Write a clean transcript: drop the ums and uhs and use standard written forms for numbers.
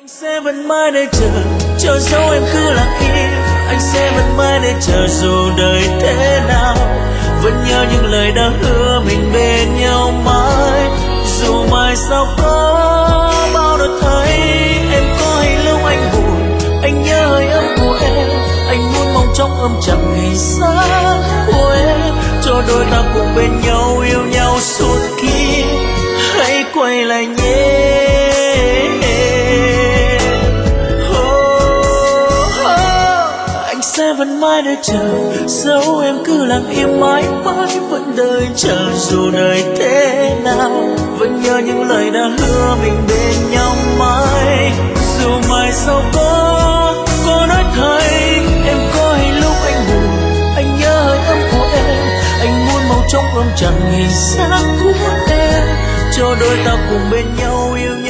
sẽ vẫn mãi để chờ, cho dẫu em cứ lặng im. Anh sẽ vẫn mãi để chờ dù đời thế nào. Vẫn nhớ những lời đã hứa mình bên nhau mãi. Dù mai sau có bao đổi thay, em có hay lúc anh buồn, anh nhớ hơi ấm của em. Anh muốn mong trong âm chẳng ngày sáng của em, cho đôi ta cùng bên nhau yêu nhau suốt kiếp. Hãy quay lại nhé. Anh sẽ vẫn mãi để chờ, dẫu em cứ lặng im mãi mãi vẫn đợi chờ. Dù đời thế nào, vẫn nhớ những lời đã hứa mình bên nhau mãi. Dù mai sau có nói thay, em có hay lúc anh buồn, anh nhớ hơi ấm của em. Anh muốn mong trong ôm chẳng ngày sáng của em, cho đôi ta cùng bên nhau yêu nhau.